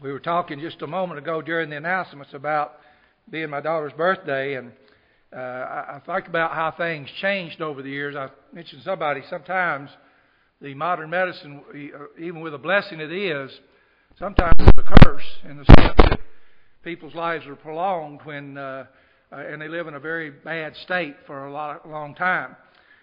We were talking just a moment ago during the announcements about being my daughter's birthday, and I think about how things changed over the years. I mentioned somebody, sometimes the modern medicine, even with a blessing it is, sometimes it's a curse in the sense that people's lives are prolonged when and they live in a very bad state for a long time.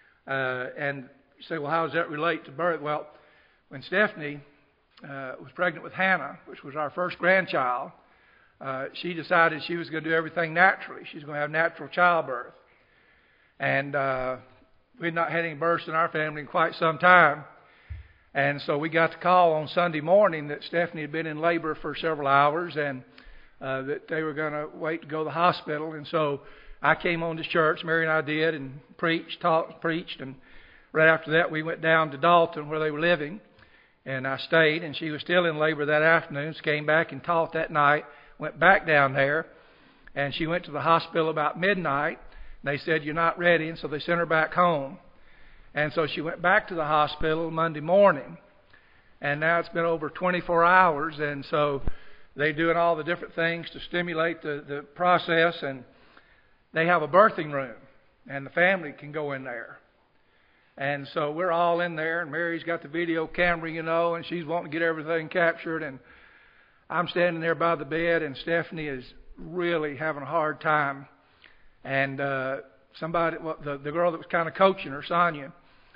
And you say, well, how does that relate to birth? Well, when Stephanie was pregnant with Hannah, which was our first grandchild, she decided she was going to do everything naturally. She was going to have natural childbirth. And we had not had any births in our family in quite some time. And so we got the call on Sunday morning that Stephanie had been in labor for several hours and that they were going to wait to go to the hospital. And so I came on to church, Mary and I did, and preached. And right after that we went down to Dalton where they were living. And I stayed, and she was still in labor that afternoon. So came back and taught that night. Went back down there, and she went to the hospital about midnight. They said, you're not ready, and so they sent her back home. And so she went back to the hospital Monday morning, and now it's been over 24 hours, and so they're doing all the different things to stimulate the process, and they have a birthing room, and the family can go in there. And so we're all in there, and Mary's got the video camera, and she's wanting to get everything captured, and I'm standing there by the bed, and Stephanie is really having a hard time. And the girl that was kind of coaching her, Sonia,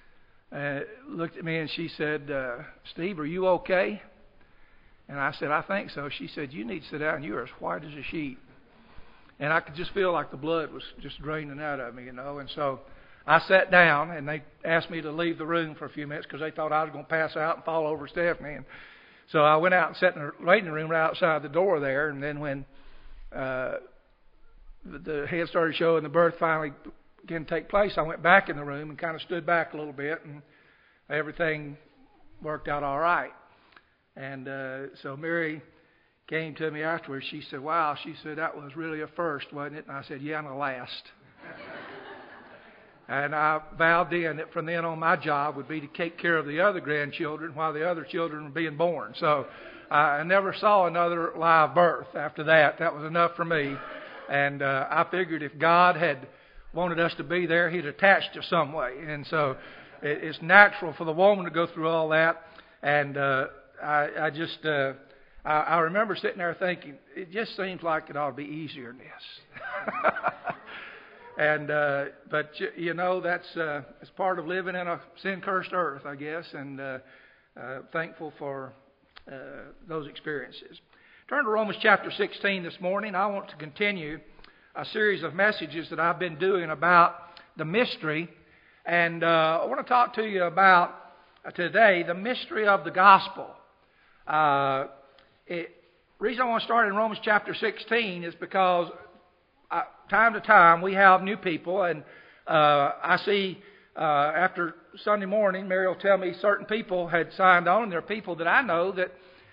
looked at me and she said, Steve, are you okay? And I said, I think so. She said, you need to sit down. You're as white as a sheet. And I could just feel like the blood was just draining out of me, And so I sat down, and they asked me to leave the room for a few minutes because they thought I was going to pass out and fall over Stephanie. And so I went out and sat in the waiting room right outside the door there, and then when the head started showing, the birth finally began to take place, I went back in the room and kind of stood back a little bit, and everything worked out all right. And so Mary came to me afterwards. She said, wow, she said, that was really a first, wasn't it? And I said, yeah, and a last. And I vowed then that from then on my job would be to take care of the other grandchildren while the other children were being born. So I never saw another live birth after that. That was enough for me. And I figured if God had wanted us to be there, He'd attached us some way. And so it's natural for the woman to go through all that. And I remember sitting there thinking, it just seems like it ought to be easier than this. And but that's part of living in a sin-cursed earth, I guess, and thankful for those experiences. Turn to Romans chapter 16 this morning. I want to continue a series of messages that I've been doing about the mystery, and I want to talk to you about today the mystery of the gospel. The reason I want to start in Romans chapter 16 is because time to time we have new people, and I see after Sunday morning, Mary will tell me certain people had signed on, and there are people that I know that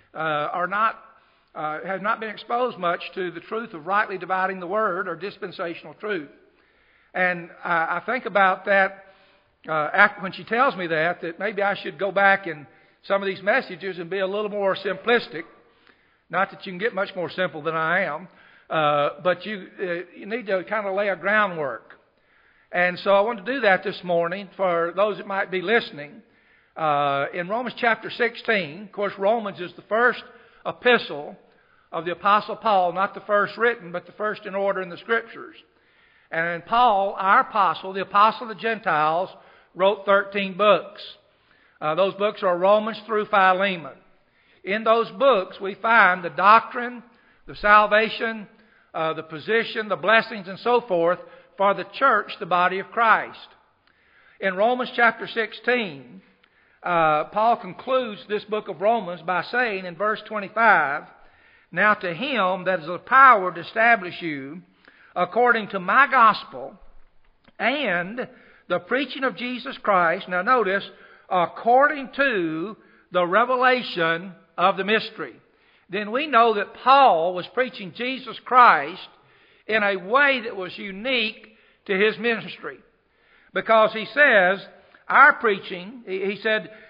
have not been exposed much to the truth of rightly dividing the word or dispensational truth. And I think about that when she tells me that maybe I should go back in some of these messages and be a little more simplistic. Not that you can get much more simple than I am. But you need to kind of lay a groundwork. And so I want to do that this morning for those that might be listening. In Romans chapter 16, of course, Romans is the first epistle of the Apostle Paul, not the first written, but the first in order in the Scriptures. And Paul, our apostle, the apostle of the Gentiles, wrote 13 books. Those books are Romans through Philemon. In those books, we find the doctrine, the salvation, the position, the blessings, and so forth for the church, the body of Christ. In Romans chapter 16, Paul concludes this book of Romans by saying in verse 25, now to Him that is the power to establish you according to my gospel and the preaching of Jesus Christ, now notice, according to the revelation of the mystery. Then we know that Paul was preaching Jesus Christ in a way that was unique to his ministry. Because he says, our preaching, he said,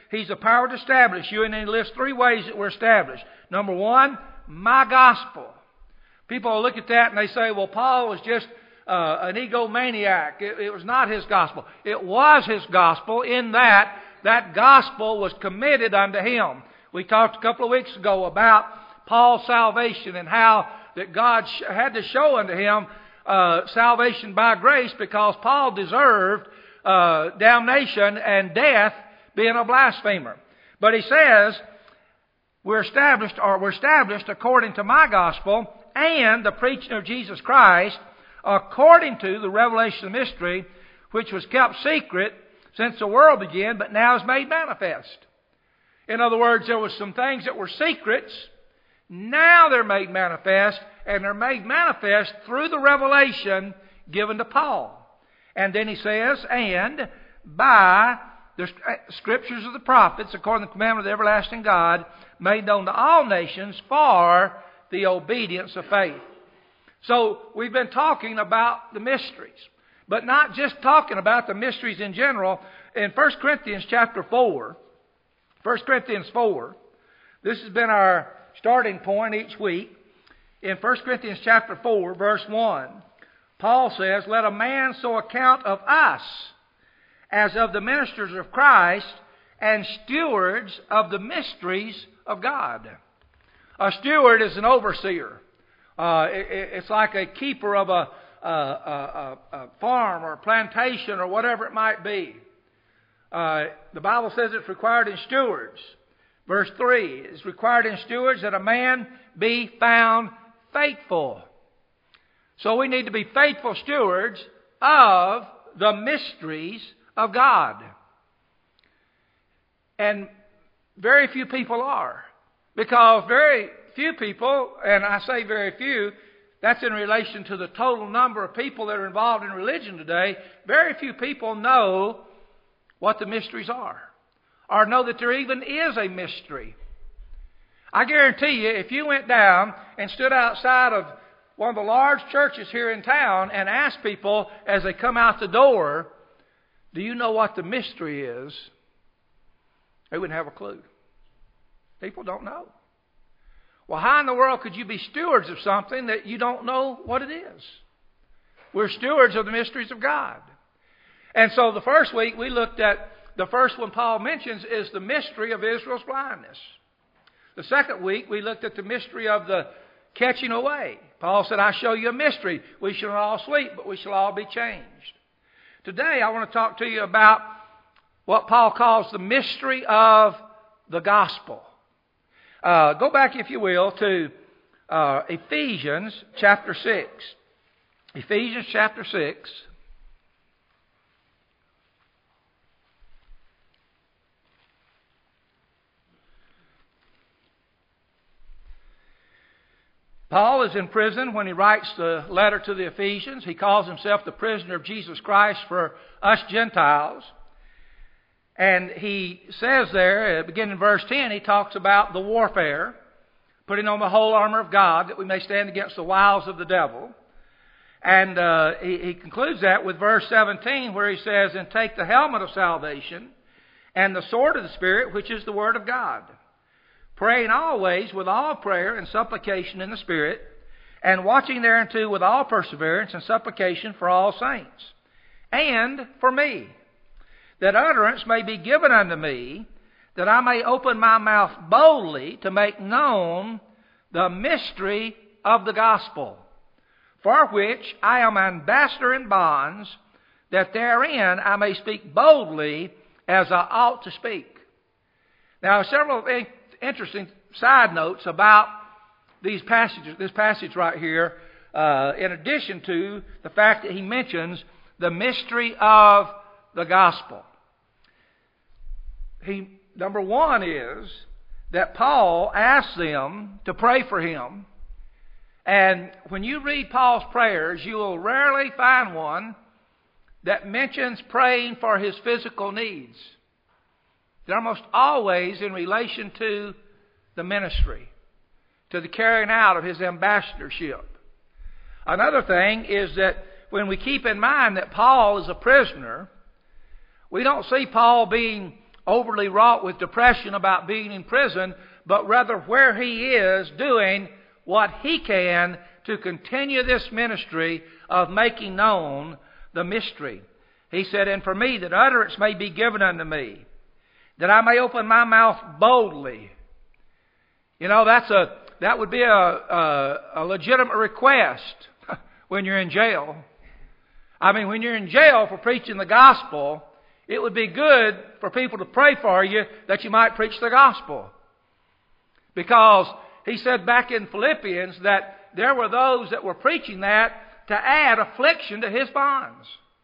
He's the power to establish you, and then he lists three ways that we're established. Number one, my gospel. People look at that and they say, well, Paul was just an egomaniac. It was not his gospel. It was his gospel in that gospel was committed unto him. We talked a couple of weeks ago about Paul's salvation and how that God had to show unto him salvation by grace because Paul deserved damnation and death being a blasphemer. But he says, we're established according to my gospel and the preaching of Jesus Christ according to the revelation of mystery, which was kept secret since the world began, but now is made manifest. In other words, there was some things that were secrets. Now they're made manifest, and they're made manifest through the revelation given to Paul. And then he says, and by the scriptures of the prophets, according to the commandment of the everlasting God, made known to all nations for the obedience of faith. So we've been talking about the mysteries, but not just talking about the mysteries in general. In 1 Corinthians chapter 4, 1 Corinthians 4, this has been our starting point each week. In 1 Corinthians chapter 4, verse 1, Paul says, let a man so account of us as of the ministers of Christ and stewards of the mysteries of God. A steward is an overseer. It's like a keeper of a farm or a plantation or whatever it might be. The Bible says it's required in stewards. Verse 3, it's required in stewards that a man be found faithful. So we need to be faithful stewards of the mysteries of God. And very few people are. Because very few people, and I say very few, that's in relation to the total number of people that are involved in religion today. Very few people know what the mysteries are, or know that there even is a mystery. I guarantee you, if you went down and stood outside of one of the large churches here in town and asked people as they come out the door, do you know what the mystery is? They wouldn't have a clue. People don't know. Well, how in the world could you be stewards of something that you don't know what it is? We're stewards of the mysteries of God. And so the first week we looked at, the first one Paul mentions is the mystery of Israel's blindness. The second week we looked at the mystery of the catching away. Paul said, I show you a mystery. We shall all sleep, but we shall all be changed. Today I want to talk to you about what Paul calls the mystery of the gospel. Go back, if you will, to Ephesians chapter 6. Ephesians chapter 6. Paul is in prison when he writes the letter to the Ephesians. He calls himself the prisoner of Jesus Christ for us Gentiles. And he says there, beginning in verse 10, he talks about the warfare, putting on the whole armor of God that we may stand against the wiles of the devil. And he concludes that with verse 17 where he says, and take the helmet of salvation and the sword of the Spirit, which is the word of God, praying always with all prayer and supplication in the Spirit, and watching thereunto with all perseverance and supplication for all saints, and for me, that utterance may be given unto me, that I may open my mouth boldly to make known the mystery of the gospel, for which I am ambassador in bonds, that therein I may speak boldly as I ought to speak. Now, several interesting side notes about these passages, this passage right here, in addition to the fact that he mentions the mystery of the gospel. Number one is that Paul asks them to pray for him. And when you read Paul's prayers, you will rarely find one that mentions praying for his physical needs. They're almost always in relation to the ministry, to the carrying out of his ambassadorship. Another thing is that when we keep in mind that Paul is a prisoner, we don't see Paul being overly wrought with depression about being in prison, but rather where he is doing what he can to continue this ministry of making known the mystery. He said, and for me, that utterance may be given unto me, that I may open my mouth boldly. You know, that would be a legitimate request when you're in jail. I mean, when you're in jail for preaching the gospel, it would be good for people to pray for you that you might preach the gospel. Because he said back in Philippians that there were those that were preaching that to add affliction to his bonds.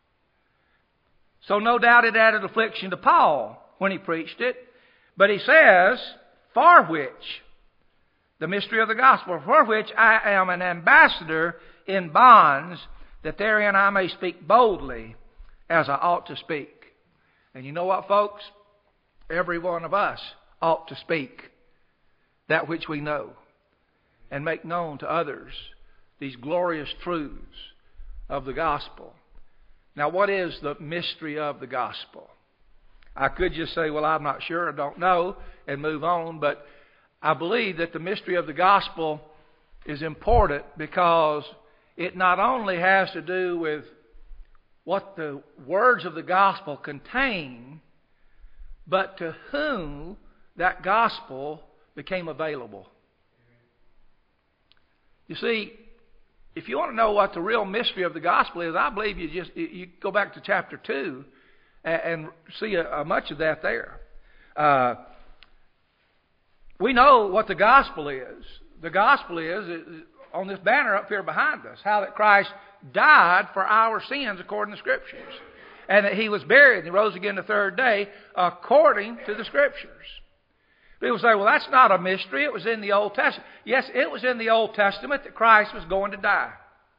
So no doubt it added affliction to Paul when he preached it. But he says, for which, the mystery of the gospel, for which I am an ambassador in bonds, that therein I may speak boldly as I ought to speak. And you know what, folks? Every one of us ought to speak that which we know and make known to others these glorious truths of the gospel. Now, what is the mystery of the gospel? I could just say, well, I'm not sure, I don't know, and move on, but I believe that the mystery of the gospel is important because it not only has to do with what the words of the gospel contain, but to whom that gospel became available. You see, if you want to know what the real mystery of the gospel is, I believe you go back to chapter 2 and see much of that there. We know what the gospel is. The gospel is on this banner up here behind us, how that Christ died for our sins according to the Scriptures, and that He was buried and He rose again the third day according to the Scriptures. People say, well, that's not a mystery. It was in the Old Testament. Yes, it was in the Old Testament that Christ was going to die.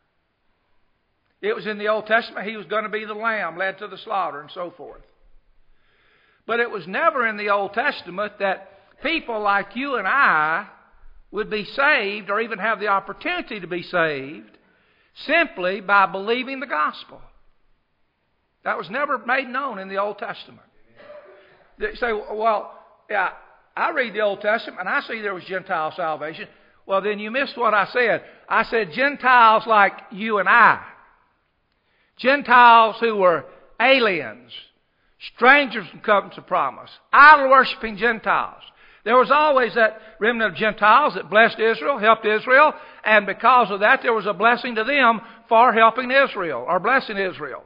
It was in the Old Testament He was going to be the lamb led to the slaughter and so forth. But it was never in the Old Testament that people like you and I would be saved or even have the opportunity to be saved simply by believing the gospel. That was never made known in the Old Testament. They say, well, yeah, I read the Old Testament and I see there was Gentile salvation. Well, then you missed what I said. I said Gentiles like you and I. Gentiles who were aliens, strangers from covenants of promise, idol-worshipping Gentiles. There was always that remnant of Gentiles that blessed Israel, helped Israel, and because of that there was a blessing to them for helping Israel, or blessing Israel.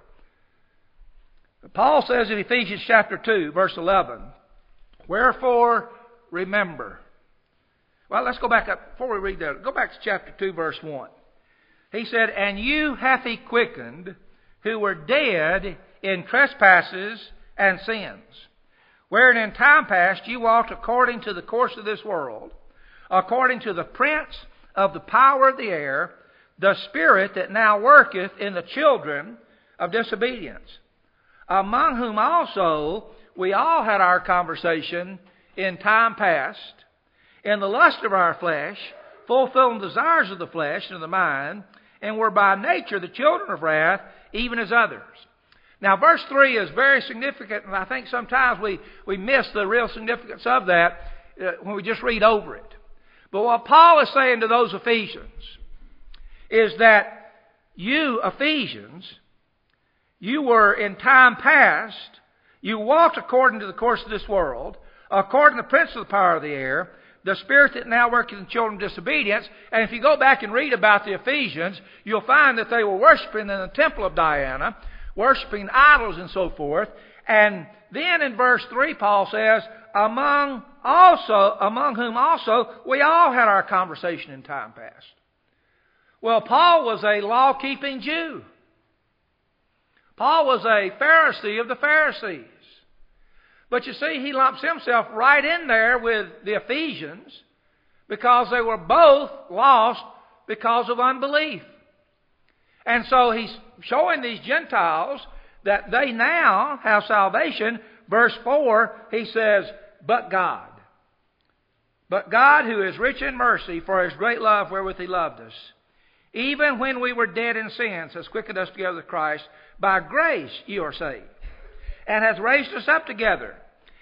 Paul says in Ephesians chapter 2, verse 11, wherefore remember. Well, let's go back up, before we read that, go back to chapter 2, verse 1. He said, and you hath He quickened, who were dead in trespasses and sins, wherein in time past you walked according to the course of this world, according to the prince of the power of the air, the spirit that now worketh in the children of disobedience, among whom also we all had our conversation in time past, in the lust of our flesh, fulfilling the desires of the flesh and of the mind, and were by nature the children of wrath, even as others. Now, verse 3 is very significant, and I think sometimes we miss the real significance of that when we just read over it. But what Paul is saying to those Ephesians is that you, Ephesians, you were in time past, you walked according to the course of this world, according to the prince of the power of the air, the spirit that now worketh in children of disobedience. And if you go back and read about the Ephesians, you'll find that they were worshiping in the temple of Diana, worshiping idols and so forth. And then in verse 3, Paul says, among whom also we all had our conversation in time past. Well, Paul was a law-keeping Jew. Paul was a Pharisee of the Pharisees. But you see, he lumps himself right in there with the Ephesians because they were both lost because of unbelief. And so he's showing these Gentiles that they now have salvation. Verse 4, he says, but God. But God, who is rich in mercy, for His great love wherewith He loved us, even when we were dead in sins, has quickened us together with Christ. By grace you are saved, and has raised us up together,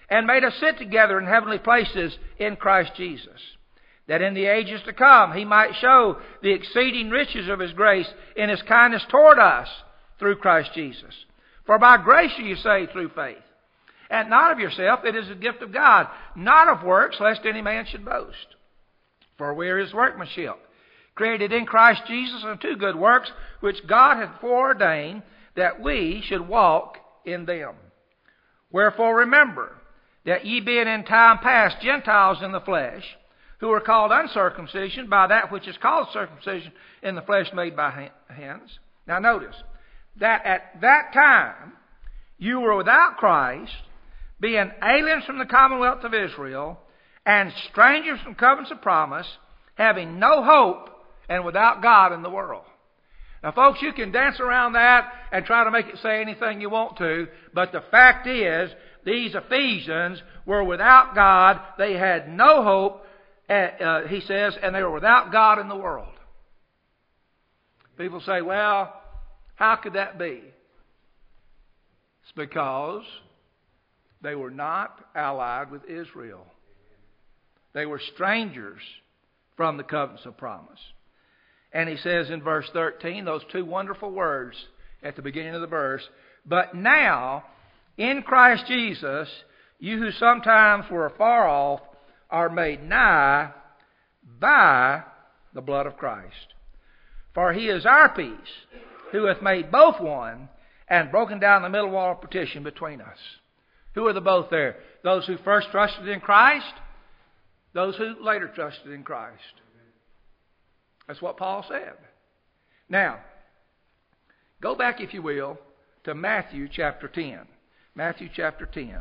and made us sit together in heavenly places in Christ Jesus, that in the ages to come He might show the exceeding riches of His grace in His kindness toward us through Christ Jesus. For by grace are you saved through faith, and not of yourself, it is a gift of God, not of works, lest any man should boast. For we are His workmanship, created in Christ Jesus unto good works, which God hath foreordained that we should walk in them. Wherefore remember that ye being in time past Gentiles in the flesh, who are called uncircumcision by that which is called circumcision in the flesh made by hands. Now notice, that at that time you were without Christ, being aliens from the commonwealth of Israel, and strangers from covenants of promise, having no hope, and without God in the world. Now folks, you can dance around that and try to make it say anything you want to, but the fact is, these Ephesians were without God, they had no hope, he says, and they were without God in the world. People say, well, how could that be? It's because they were not allied with Israel. They were strangers from the covenants of promise. And he says in verse 13, those two wonderful words at the beginning of the verse, but now, in Christ Jesus, you who sometimes were far off are made nigh by the blood of Christ. For He is our peace, who hath made both one, and broken down the middle wall of partition between us. Who are the both there? Those who first trusted in Christ, those who later trusted in Christ. That's what Paul said. Now, go back, if you will, to Matthew chapter 10. Matthew chapter 10.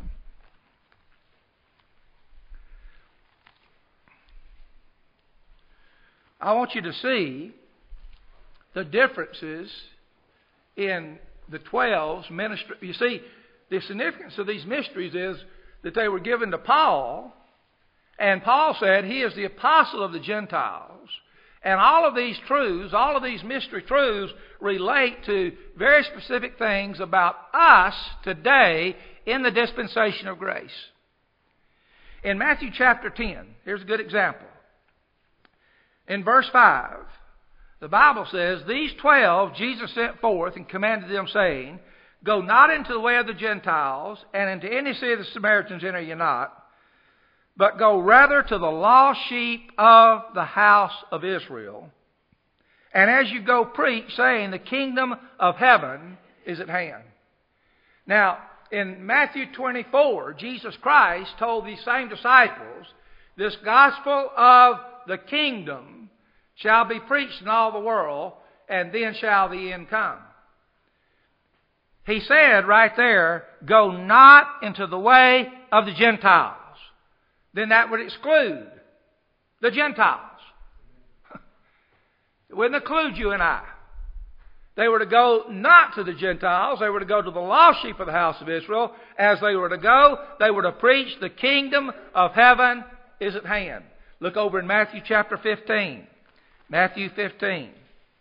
I want you to see the differences in the 12's ministry. You see, the significance of these mysteries is that they were given to Paul, and Paul said he is the apostle of the Gentiles. And all of these truths, all of these mystery truths relate to very specific things about us today in the dispensation of grace. In Matthew chapter 10, here's a good example. In verse 5, the Bible says, these 12 Jesus sent forth and commanded them, saying, go not into the way of the Gentiles, and into any city of the Samaritans enter ye not, but go rather to the lost sheep of the house of Israel. And as you go, preach, saying, the kingdom of heaven is at hand. Now, in Matthew 24, Jesus Christ told these same disciples, this gospel of the kingdom shall be preached in all the world, and then shall the end come. He said right there, go not into the way of the Gentiles. Then that would exclude the Gentiles. It wouldn't include you and I. They were to go not to the Gentiles. They were to go to the lost sheep of the house of Israel. As they were to go, they were to preach the kingdom of heaven is at hand. Look over in Matthew chapter 15. Matthew 15.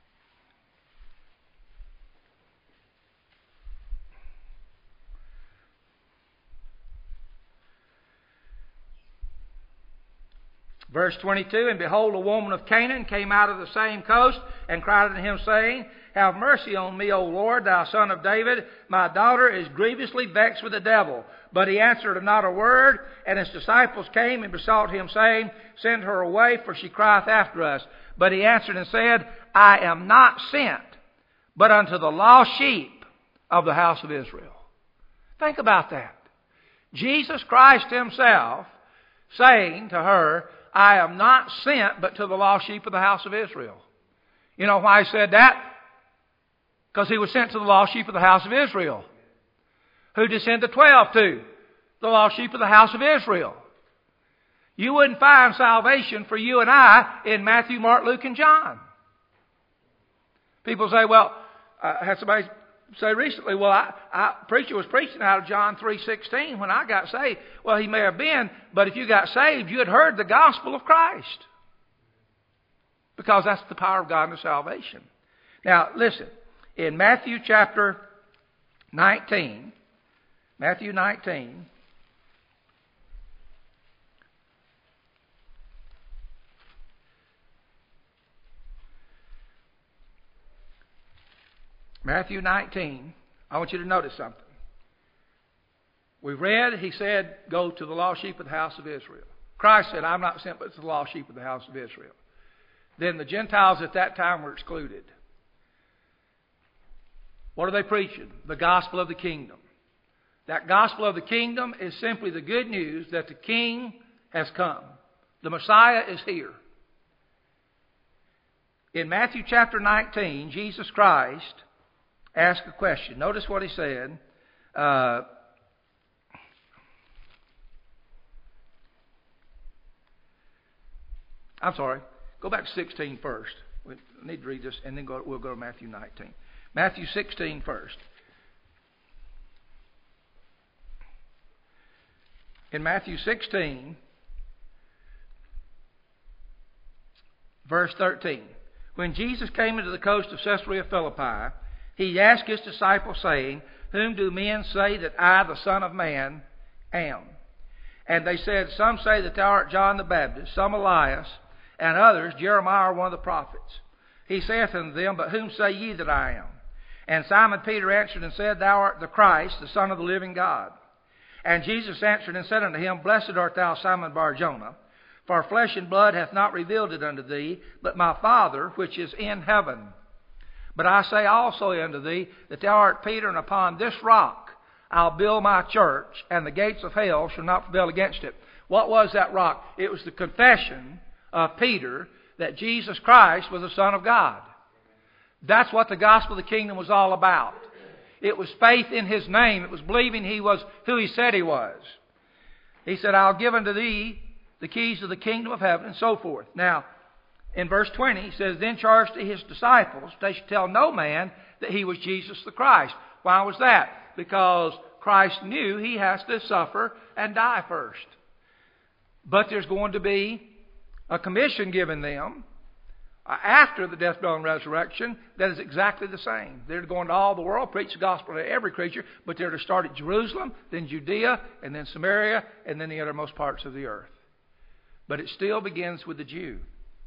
Verse 22, and behold, a woman of Canaan came out of the same coast, and cried unto him, saying, have mercy on me, O Lord, thou son of David. My daughter is grievously vexed with the devil. But he answered not a word, and his disciples came and besought him, saying, send her away, for she crieth after us. But he answered and said, I am not sent, but unto the lost sheep of the house of Israel. Think about that. Jesus Christ himself saying to her, I am not sent but to the lost sheep of the house of Israel. You know why he said that? Because he was sent to the lost sheep of the house of Israel. Who did he send the 12 to? The lost sheep of the house of Israel. You wouldn't find salvation for you and I in Matthew, Mark, Luke, and John. People say, well, I had somebody say recently, well, preacher was preaching out of John 3:16 when I got saved. Well, he may have been, but if you got saved, you had heard the gospel of Christ. Because that's the power of God unto salvation. Now, listen. In Matthew chapter 19, Matthew 19, Matthew 19, I want you to notice something. We read, he said, go to the lost sheep of the house of Israel. Christ said, I'm not sent but to the lost sheep of the house of Israel. Then the Gentiles at that time were excluded. What are they preaching? The gospel of the kingdom. That gospel of the kingdom is simply the good news that the King has come. The Messiah is here. In Matthew chapter 19, Jesus Christ asked a question. Notice what he said. I'm sorry. Go back to 16 first. We need to read this, and then we'll go to Matthew 19. Matthew 16 first. In Matthew 16, verse 13, when Jesus came into the coast of Caesarea Philippi, he asked his disciples, saying, Whom do men say that I, the Son of Man, am? And they said, Some say that thou art John the Baptist, some Elias, and others, Jeremiah or one of the prophets. He saith unto them, But whom say ye that I am? And Simon Peter answered and said, Thou art the Christ, the Son of the living God. And Jesus answered and said unto him, Blessed art thou, Simon Bar-Jonah, for flesh and blood hath not revealed it unto thee, but my Father which is in heaven. But I say also unto thee, that thou art Peter, and upon this rock I'll build my church, and the gates of hell shall not prevail against it. What was that rock? It was the confession of Peter that Jesus Christ was the Son of God. That's what the gospel of the kingdom was all about. It was faith in His name. It was believing He was who He said He was. He said, I'll give unto thee the keys of the kingdom of heaven, and so forth. Now, in verse 20, he says, Then charged to His disciples, they should tell no man that He was Jesus the Christ. Why was that? Because Christ knew He has to suffer and die first. But there's going to be a commission given them after the death, burial, and resurrection that is exactly the same. They're to go into all the world, preach the gospel to every creature, but they're to start at Jerusalem, then Judea, and then Samaria, and then the uttermost parts of the earth. But it still begins with the Jew.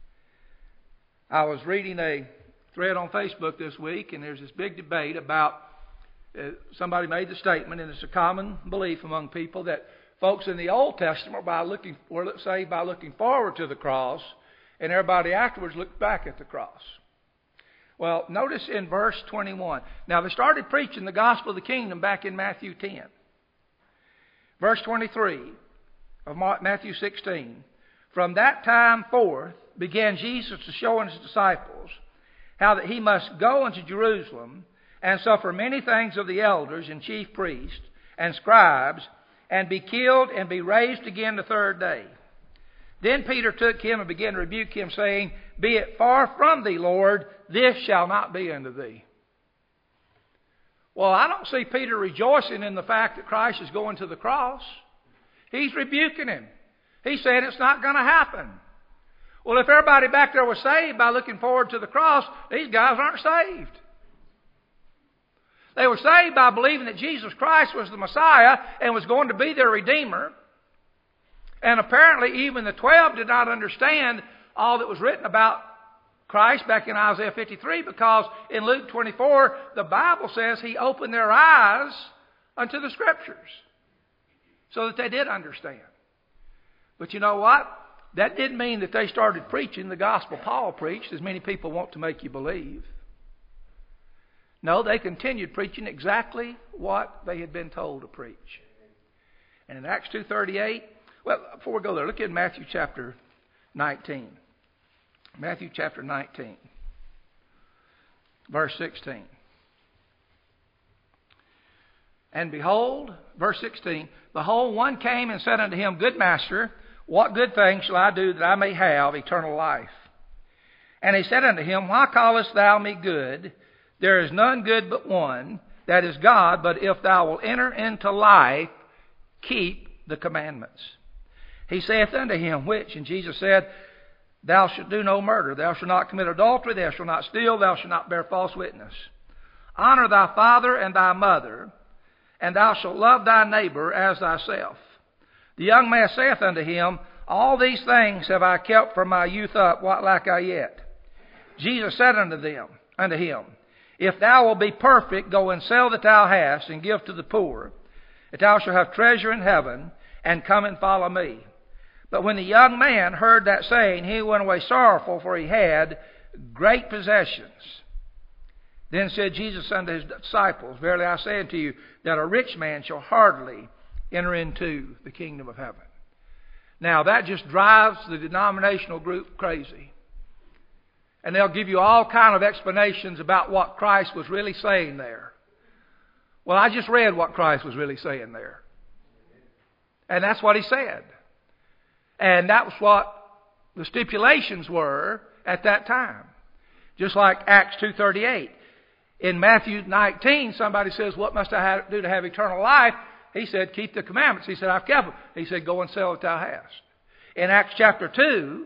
I was reading a thread on Facebook this week, and there's this big debate about somebody made the statement, and it's a common belief among people that folks in the Old Testament were saved by looking forward to the cross, and everybody afterwards looked back at the cross. Well, notice in verse 21. Now, they started preaching the gospel of the kingdom back in Matthew 10. Verse 23 of Matthew 16. From that time forth began Jesus to show unto His disciples how that He must go unto Jerusalem and suffer many things of the elders and chief priests and scribes, and be killed and be raised again the third day. Then Peter took him and began to rebuke him, saying, Be it far from thee, Lord, this shall not be unto thee. Well, I don't see Peter rejoicing in the fact that Christ is going to the cross. He's rebuking him. He's saying it's not going to happen. Well, if everybody back there was saved by looking forward to the cross, these guys aren't saved. They were saved by believing that Jesus Christ was the Messiah and was going to be their Redeemer. And apparently even the 12 did not understand all that was written about Christ back in Isaiah 53, because in Luke 24, the Bible says He opened their eyes unto the Scriptures so that they did understand. But you know what? That didn't mean that they started preaching the gospel Paul preached, as many people want to make you believe. No, they continued preaching exactly what they had been told to preach. And in Acts 2:38, well, before we go there, look at Matthew chapter 19. Matthew chapter 19, verse 16. And behold, verse 16, Behold, one came and said unto Him, Good Master, what good thing shall I do that I may have eternal life? And He said unto him, Why callest thou me good? There is none good but one, that is God. But if thou wilt enter into life, keep the commandments. He saith unto him, Which? And Jesus said, Thou shalt do no murder. Thou shalt not commit adultery. Thou shalt not steal. Thou shalt not bear false witness. Honor thy father and thy mother, and thou shalt love thy neighbor as thyself. The young man saith unto him, All these things have I kept from my youth up. What lack I yet? Jesus said unto him, If thou wilt be perfect, go and sell that thou hast, and give to the poor, that thou shalt have treasure in heaven, and come and follow me. But when the young man heard that saying, he went away sorrowful, for he had great possessions. Then said Jesus unto his disciples, Verily I say unto you, that a rich man shall hardly enter into the kingdom of heaven. Now that just drives the denominational group crazy. And they'll give you all kind of explanations about what Christ was really saying there. Well, I just read what Christ was really saying there. And that's what he said. And that was what the stipulations were at that time. Just like Acts 2:38. In Matthew 19, somebody says, what must I do to have eternal life? He said, keep the commandments. He said, I've kept them. He said, go and sell what thou hast. In Acts chapter 2,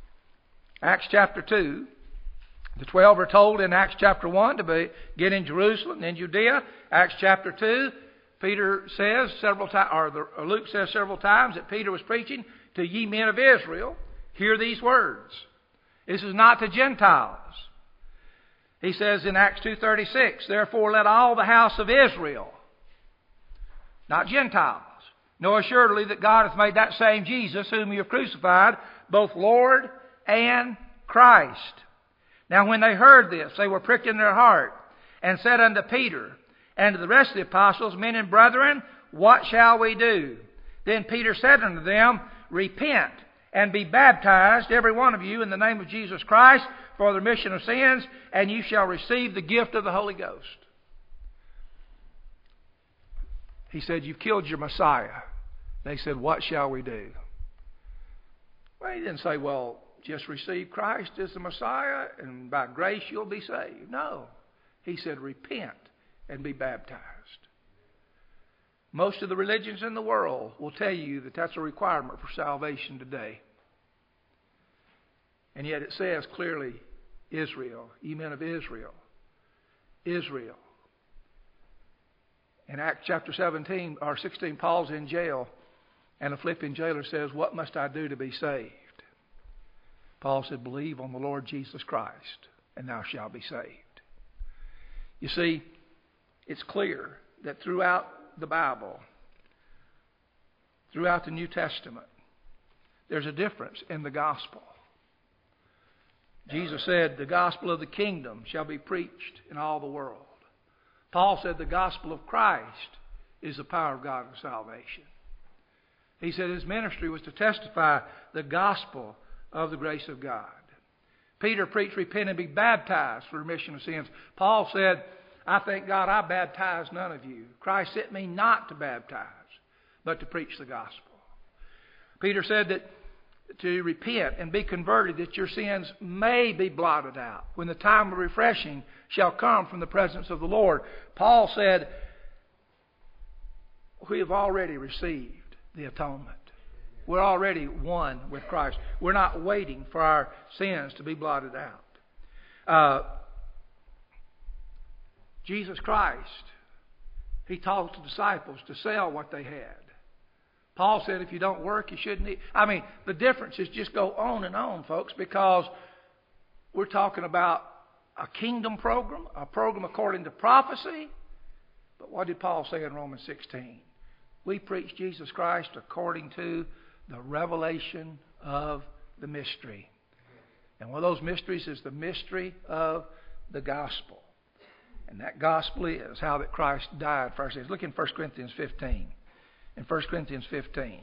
the 12 are told in Acts chapter 1 to begin in Jerusalem and in Judea. Acts chapter 2, Peter says several times, or Luke says several times that Peter was preaching to ye men of Israel. Hear these words. This is not to Gentiles. He says in Acts 2:36, therefore let all the house of Israel, not Gentiles, know assuredly that God hath made that same Jesus whom you have crucified, both Lord and Christ. Now when they heard this, they were pricked in their heart, and said unto Peter and to the rest of the apostles, Men and brethren, what shall we do? Then Peter said unto them, Repent, and be baptized, every one of you, in the name of Jesus Christ, for the remission of sins, and you shall receive the gift of the Holy Ghost. He said, you've killed your Messiah. They said, what shall we do? Well, he didn't say, well, just receive Christ as the Messiah, and by grace you'll be saved. No. He said, repent and be baptized. Most of the religions in the world will tell you that that's a requirement for salvation today. And yet it says clearly, Israel, ye men of Israel. Israel. In Acts chapter 17 or 16, Paul's in jail, and the Philippian jailer says, what must I do to be saved? Paul said, believe on the Lord Jesus Christ, and thou shalt be saved. You see, it's clear that throughout the Bible, throughout the New Testament, there's a difference in the gospel. Jesus said, the gospel of the kingdom shall be preached in all the world. Paul said the gospel of Christ is the power of God for salvation. He said his ministry was to testify the gospel of the grace of God. Peter preached, repent and be baptized for remission of sins. Paul said, I thank God I baptized none of you. Christ sent me not to baptize, but to preach the gospel. Peter said that to repent and be converted, that your sins may be blotted out when the time of refreshing shall come from the presence of the Lord. Paul said, we have already received the atonement. We're already one with Christ. We're not waiting for our sins to be blotted out. Jesus Christ, He taught the disciples to sell what they had. Paul said if you don't work, you shouldn't eat. I mean, the differences just go on and on, folks, because we're talking about a kingdom program, a program according to prophecy. But what did Paul say in Romans 16? We preach Jesus Christ according to the revelation of the mystery. And one of those mysteries is the mystery of the gospel. And that gospel is how that Christ died for our sins. Look in 1 Corinthians 15. In 1 Corinthians 15.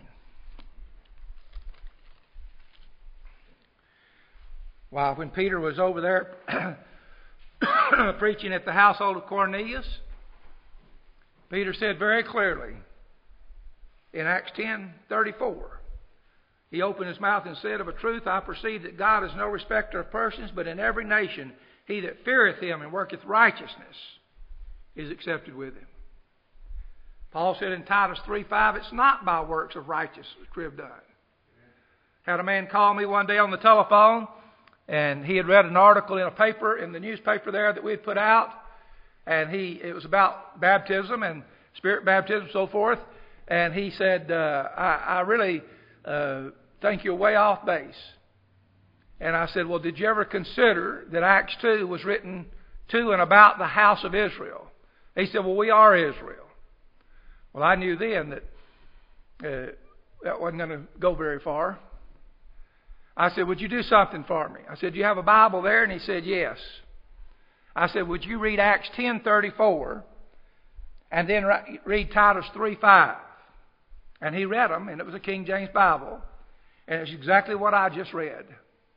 Wow, when Peter was over there preaching at the household of Cornelius, Peter said very clearly in Acts 10:34, he opened his mouth and said, of a truth I perceive that God is no respecter of persons, but in every nation he that feareth him and worketh righteousness is accepted with him. Paul said in Titus 3:5, it's not by works of righteousness we have done. Had a man call me one day on the telephone, and he had read an article in a paper, in the newspaper there that we had put out, and it was about baptism and spirit baptism and so forth, and he said, I really think you're way off base. And I said, well, did you ever consider that Acts 2 was written to and about the house of Israel. He said, well, we are Israel. Well, I knew then that that wasn't going to go very far. I said, would you do something for me? I said, do you have a Bible there? And he said, yes. I said, would you read Acts 10:34 and then read Titus 3:5? And he read them, and it was a King James Bible. And it's exactly what I just read.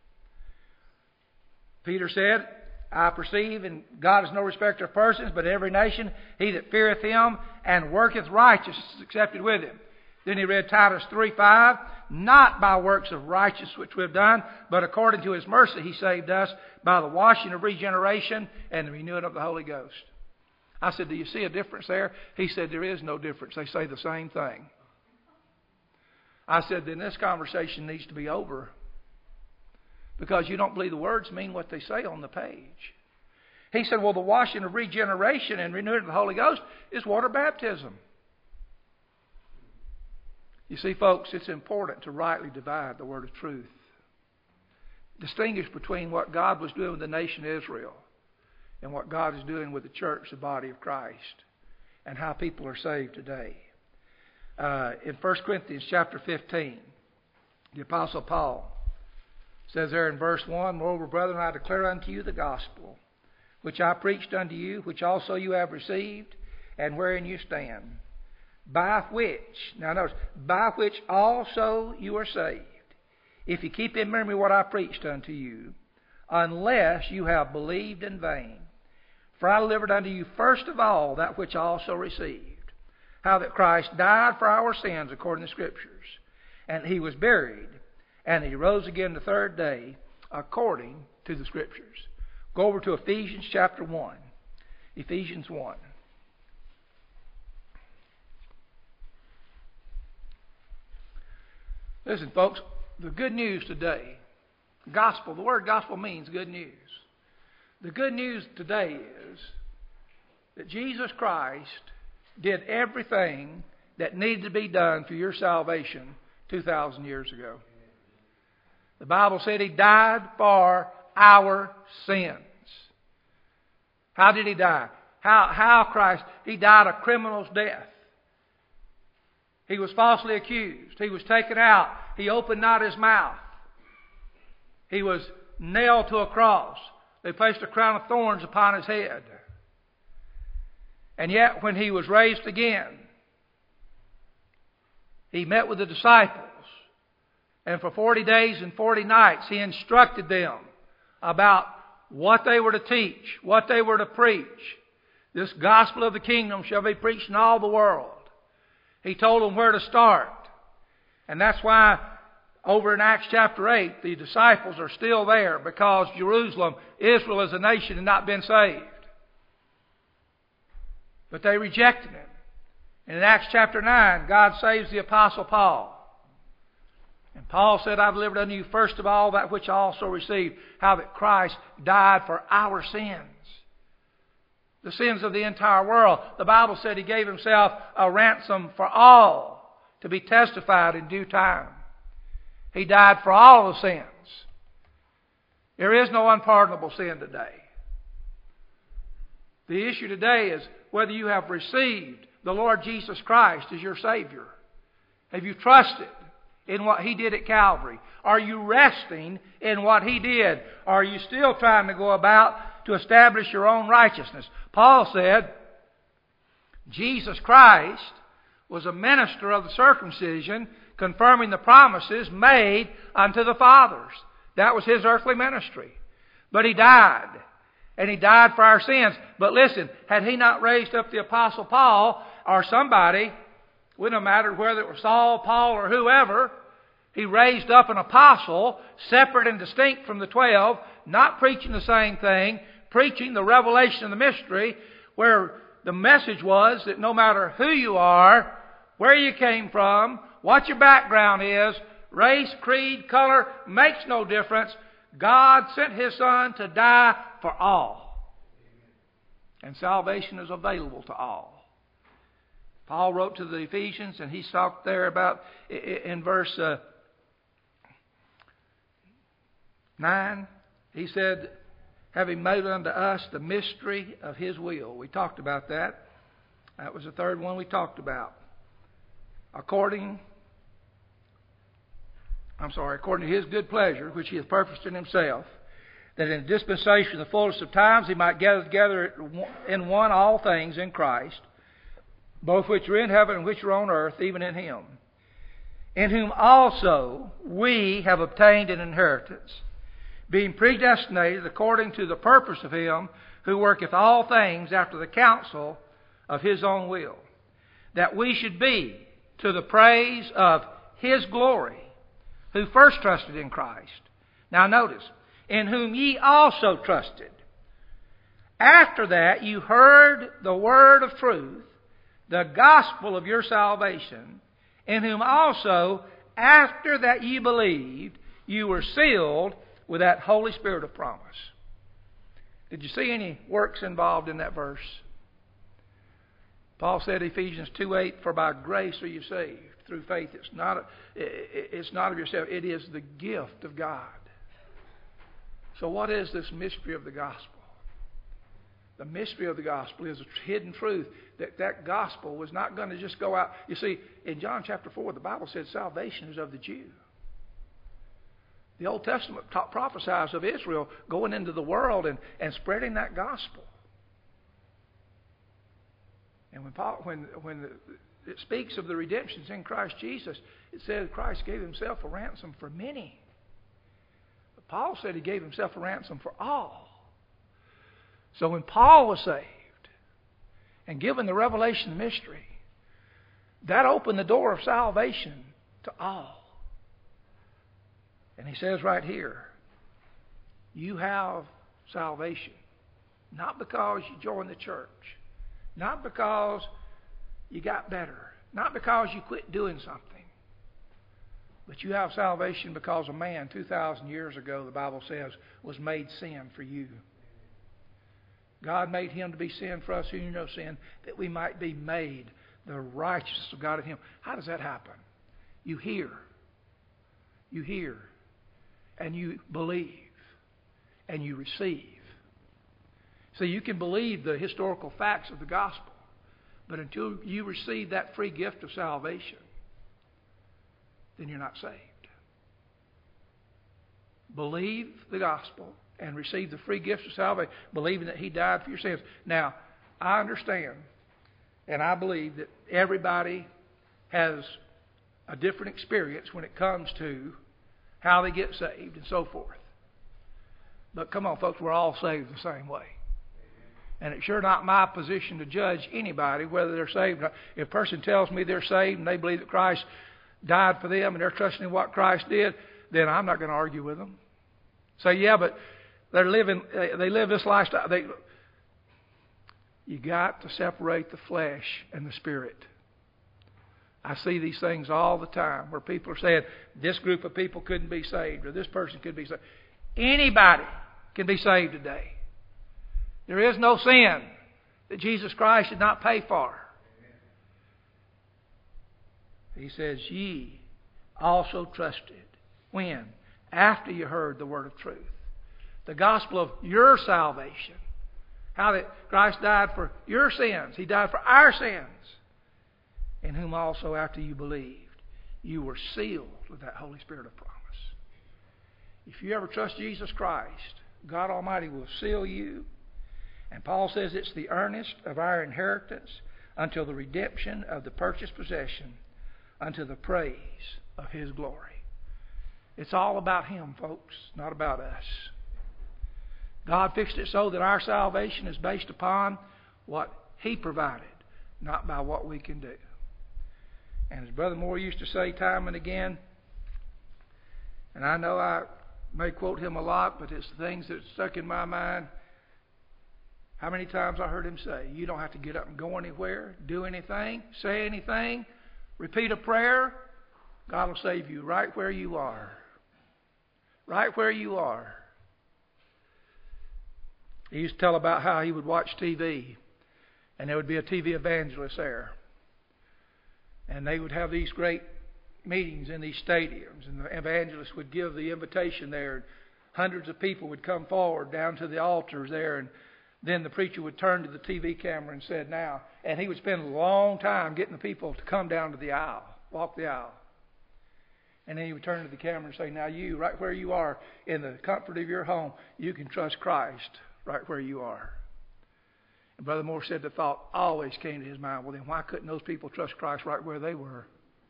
Peter said, I perceive, and God is no respecter of persons, but every nation, he that feareth him and worketh righteousness is accepted with him. Then he read Titus 3:5, not by works of righteousness which we have done, but according to his mercy he saved us by the washing of regeneration and the renewing of the Holy Ghost. I said, do you see a difference there? He said, there is no difference. They say the same thing. I said, then this conversation needs to be over. Because you don't believe the words mean what they say on the page. He said, well, the washing of regeneration and renewing of the Holy Ghost is water baptism. You see, folks, it's important to rightly divide the word of truth. Distinguish between what God was doing with the nation of Israel and what God is doing with the church, the body of Christ, and how people are saved today. In 1 Corinthians chapter 15, the Apostle Paul says there in verse 1, moreover, brethren, I declare unto you the gospel, which I preached unto you, which also you have received, and wherein you stand, by which, now notice, by which also you are saved, if you keep in memory what I preached unto you, unless you have believed in vain. For I delivered unto you first of all that which I also received, how that Christ died for our sins according to the Scriptures, and he was buried, and he rose again the third day according to the Scriptures. Go over to Ephesians chapter 1. Ephesians 1. Listen, folks, the good news today, gospel, the word gospel means good news. The good news today is that Jesus Christ did everything that needed to be done for your salvation 2,000 years ago. The Bible said he died for our sins. How did he die? How Christ? He died a criminal's death. He was falsely accused. He was taken out. He opened not his mouth. He was nailed to a cross. They placed a crown of thorns upon his head. And yet when he was raised again, he met with the disciples. And for 40 days and 40 nights, he instructed them about what they were to teach, what they were to preach. This gospel of the kingdom shall be preached in all the world. He told them where to start. And that's why over in Acts chapter 8, the disciples are still there because Jerusalem, Israel as a nation, had not been saved. But they rejected him. And in Acts chapter 9, God saves the Apostle Paul. And Paul said, I delivered unto you first of all that which I also received, how that Christ died for our sins. The sins of the entire world. The Bible said he gave himself a ransom for all to be testified in due time. He died for all the sins. There is no unpardonable sin today. The issue today is whether you have received the Lord Jesus Christ as your Savior. Have you trusted in what he did at Calvary? Are you resting in what he did? Or are you still trying to go about to establish your own righteousness? Paul said, Jesus Christ was a minister of the circumcision, confirming the promises made unto the fathers. That was his earthly ministry. But he died. And he died for our sins. But listen, had he not raised up the Apostle Paul or somebody, wouldn't have mattered whether it was Saul, Paul, or whoever, he raised up an apostle, separate and distinct from the 12, not preaching the same thing, preaching the revelation of the mystery, where the message was that no matter who you are, where you came from, what your background is, race, creed, color, makes no difference. God sent His Son to die for all. And salvation is available to all. Paul wrote to the Ephesians, and he talked there about, in verse 9, he said, having made unto us the mystery of His will. We talked about that. That was the third one we talked about. According to His good pleasure, which He hath purposed in Himself, that in the dispensation of the fullness of times He might gather together in one all things in Christ, both which are in heaven and which are on earth, even in Him, in whom also we have obtained an inheritance, being predestinated according to the purpose of Him who worketh all things after the counsel of His own will, that we should be to the praise of His glory, who first trusted in Christ. Now notice, in whom ye also trusted. After that you heard the word of truth, the gospel of your salvation, in whom also, after that ye believed, you were sealed with that Holy Spirit of promise. Did you see any works involved in that verse? Paul said, Ephesians 2:8, for by grace are you saved through faith. It's not of yourself. It is the gift of God. So what is this mystery of the gospel? The mystery of the gospel is a hidden truth that gospel was not going to just go out. You see, in John chapter 4, the Bible said salvation is of the Jew. The Old Testament prophesies of Israel going into the world and spreading that gospel. And when it speaks of the redemptions in Christ Jesus, it says Christ gave Himself a ransom for many. But Paul said He gave Himself a ransom for all. So when Paul was saved and given the revelation mystery, that opened the door of salvation to all. And he says right here, you have salvation, not because you joined the church, not because you got better, not because you quit doing something, but you have salvation because a man 2,000 years ago, the Bible says, was made sin for you. God made Him to be sin for us who knew no sin, that we might be made the righteousness of God in Him. How does that happen? You hear, and you believe, and you receive. So you can believe the historical facts of the gospel, but until you receive that free gift of salvation, then you're not saved. Believe the gospel and receive the free gifts of salvation, believing that He died for your sins. Now, I understand and I believe that everybody has a different experience when it comes to how they get saved and so forth. But come on, folks, we're all saved the same way. And it's sure not my position to judge anybody whether they're saved or not. If a person tells me they're saved and they believe that Christ died for them and they're trusting in what Christ did, then I'm not going to argue with them. Say, yeah, but they live this lifestyle. You got to separate the flesh and the spirit. I see these things all the time where people are saying this group of people couldn't be saved or this person could be saved. Anybody can be saved today. There is no sin that Jesus Christ did not pay for. He says, ye also trusted. When? After you heard the word of truth. The gospel of your salvation. How that Christ died for your sins. He died for our sins. In whom also after you believed, you were sealed with that Holy Spirit of promise. If you ever trust Jesus Christ, God Almighty will seal you. And Paul says it's the earnest of our inheritance until the redemption of the purchased possession, unto the praise of His glory. It's all about Him, folks, not about us. God fixed it so that our salvation is based upon what He provided, not by what we can do. And as Brother Moore used to say time and again, and I know I may quote him a lot, but it's things that stuck in my mind. How many times I heard him say, you don't have to get up and go anywhere, do anything, say anything, repeat a prayer. God will save you right where you are. Right where you are. He used to tell about how he would watch TV, and there would be a TV evangelist there. And they would have these great meetings in these stadiums, and the evangelist would give the invitation there. hundreds of people would come forward down to the altars there, and then the preacher would turn to the TV camera and said, now, and he would spend a long time getting the people to come down to the aisle, walk the aisle. And then he would turn to the camera and say, now you, right where you are, in the comfort of your home, you can trust Christ right where you are. And Brother Moore said the thought always came to his mind, well, then why couldn't those people trust Christ right where they were?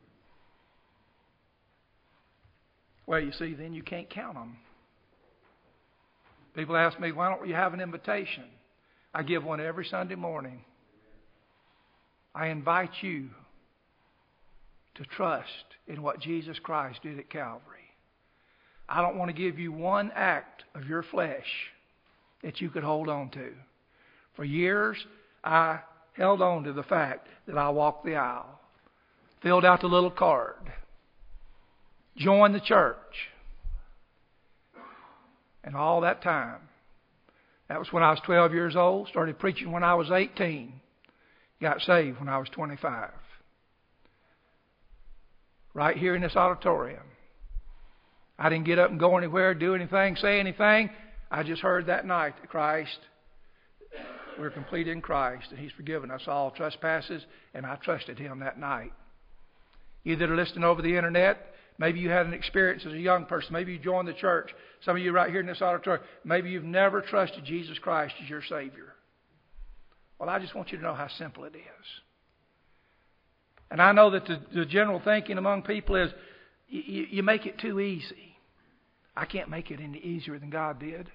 Well, you see, then you can't count them. People ask me, why don't you have an invitation? I give one every Sunday morning. I invite you to trust in what Jesus Christ did at Calvary. I don't want to give you one act of your flesh that you could hold on to. For years, I held on to the fact that I walked the aisle, filled out the little card, joined the church. And all that time, that was when I was 12 years old, started preaching when I was 18, got saved when I was 25. Right here in this auditorium. I didn't get up and go anywhere, do anything, say anything. I just heard that night that Christ, we're complete in Christ, and He's forgiven us all trespasses, and I trusted Him that night. You that are listening over the internet, maybe you had an experience as a young person. Maybe you joined the church. Some of you right here in this auditorium, maybe you've never trusted Jesus Christ as your Savior. Well, I just want you to know how simple it is. And I know that the general thinking among people is, you make it too easy. I can't make it any easier than God did.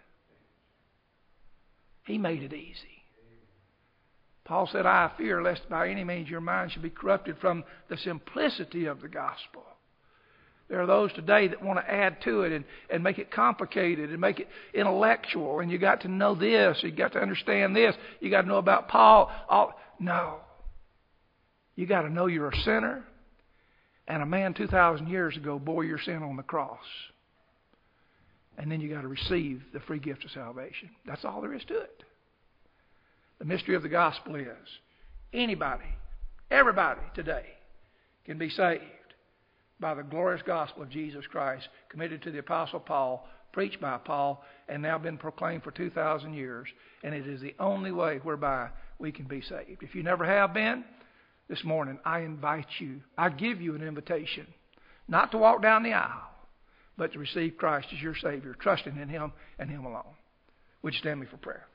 He made it easy. Paul said, I fear lest by any means your mind should be corrupted from the simplicity of the gospel. There are those today that want to add to it and make it complicated and make it intellectual. And you got to know this. You got to understand this. You got to know about Paul. No. You got to know you're a sinner. And a man 2,000 years ago bore your sin on the cross. And then you got to receive the free gift of salvation. That's all there is to it. The mystery of the gospel is anybody, everybody today can be saved by the glorious gospel of Jesus Christ, committed to the Apostle Paul, preached by Paul, and now been proclaimed for 2,000 years. And it is the only way whereby we can be saved. If you never have been, this morning I invite you, I give you an invitation, not to walk down the aisle, but to receive Christ as your Savior, trusting in Him and Him alone. Would you stand me for prayer?